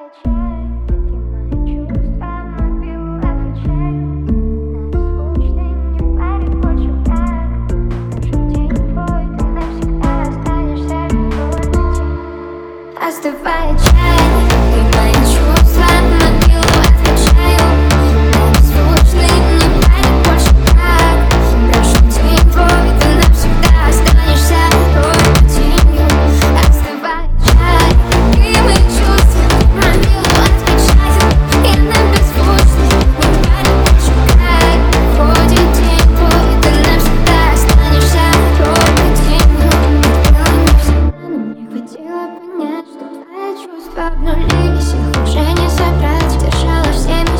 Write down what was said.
Остывает чайник, и мои чувства на пилу отвечаю. Беззвучный, не поймет больше как. Прошу день твой, ты навсегда останешься той тенью. Остывает чайник, и мои чувства на пилу отвечаю. Я на беззвучный, не поймет больше как. Проходит день твой, ты навсегда останешься той тенью. Не хватило понять, что твои чувства обнулились, их уже не собрать. Держала всеми